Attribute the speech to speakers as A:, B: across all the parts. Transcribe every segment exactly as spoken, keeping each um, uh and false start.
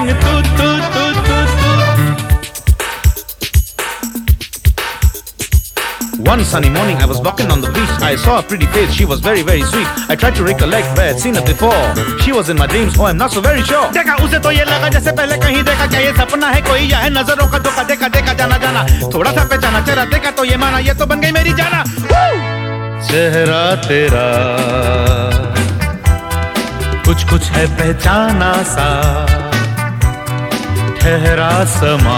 A: संग तू तू तू तू तू। One sunny morning I was walking on the beach. I saw a pretty face, she was very very sweet. I tried to recollect where I'd seen her before. She was in my dreams, oh I'm not so very sure. देखा उसे तो ये लगा जैसे पहले कहीं देखा, क्या ये सपना है कोई या है नजरों का धोखा। देखा देखा जाना जाना, थोड़ा सा पहचाना, चेहरा देखा तो ये माना, ये तो बन गई मेरी जाना। चेहरा तेरा कुछ कुछ है पहचाना सा, ठहरा समा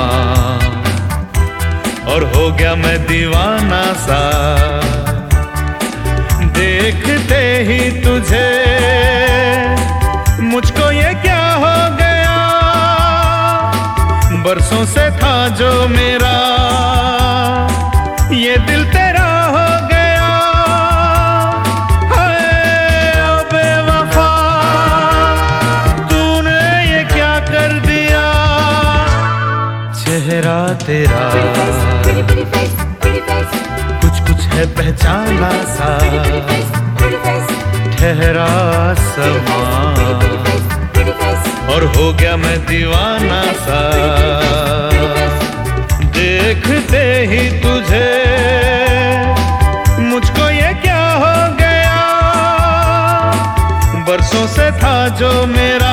A: और हो गया मैं दीवाना सा। देखते ही तुझे मुझको ये क्या हो गया, बरसों से था जो मेरा ये दिल तेरा हो गया। हाय ओ बेवफा, तूने ये क्या कर दिया। चेहरा तेरा कुछ कुछ है पहचाना सा, ठहरा समा और हो गया मैं दीवाना सा। देखते ही तुझे मुझको ये क्या हो गया, बरसों से था जो मेरा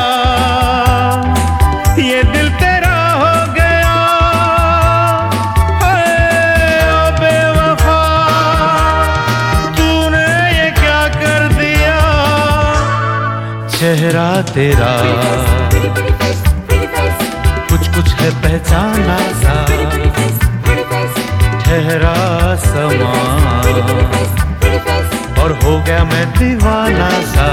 A: ये दिल तेरा हो गया। चेहरा तेरा कुछ कुछ है पहचाना सा, ठहरा समा और हो गया मैं दीवाना सा।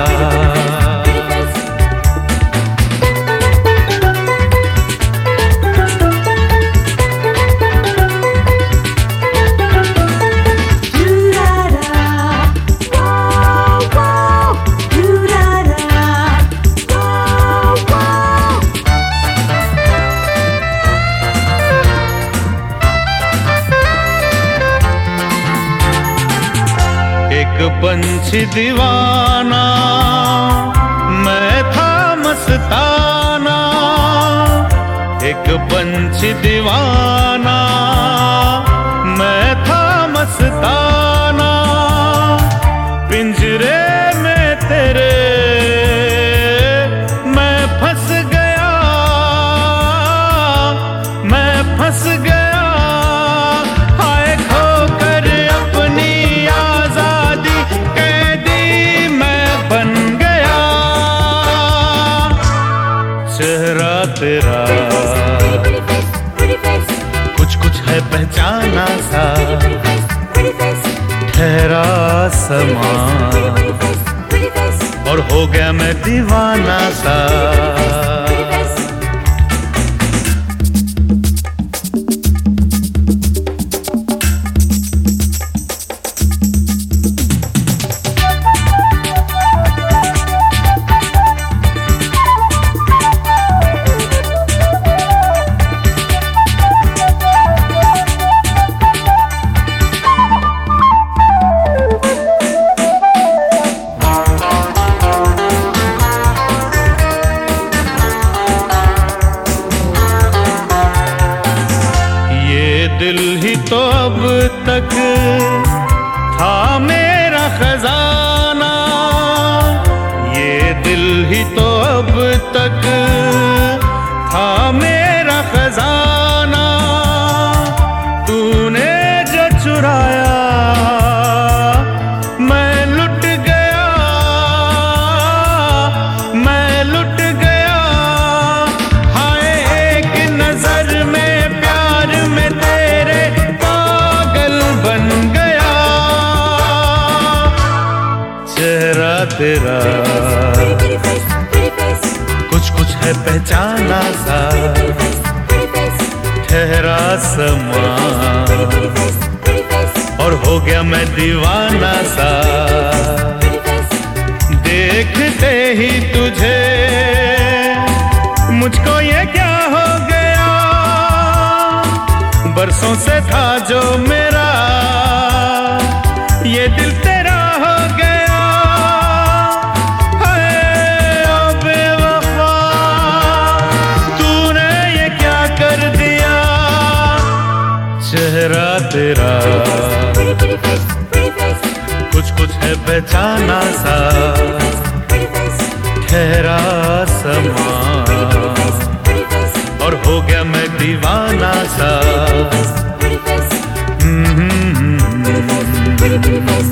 A: एक पंछी दीवाना मैं था मस्ताना, एक पंछी दीवाना मैं था मस्ताना। पिंजरे में तेरे मैं फंस गया, मैं फंस गया। चेहरा तेरा कुछ कुछ है पहचाना सा, ठहरा समा और हो गया मैं दीवाना सा। दिल ही तो अब तक था मेरा खजाना, ये दिल ही तो अब तक था मेरा खजाना। तूने जो चुराया मैं लुट गया, मैं लुट गया। हाय एक नजर में प्यार में तेरे पागल बन गया। चेहरा तेरा कुछ कुछ है पहचाना सा, ठहरा समा और हो गया मैं दीवाना सा। देखते ही तुझे मुझको ये क्या हो गया, बरसों से था जो मेरा ये दिल तेरा हो गया। हाय ओ बेवफा, पहचाना सा, ठहरा समा और हो गया मैं दीवाना सा।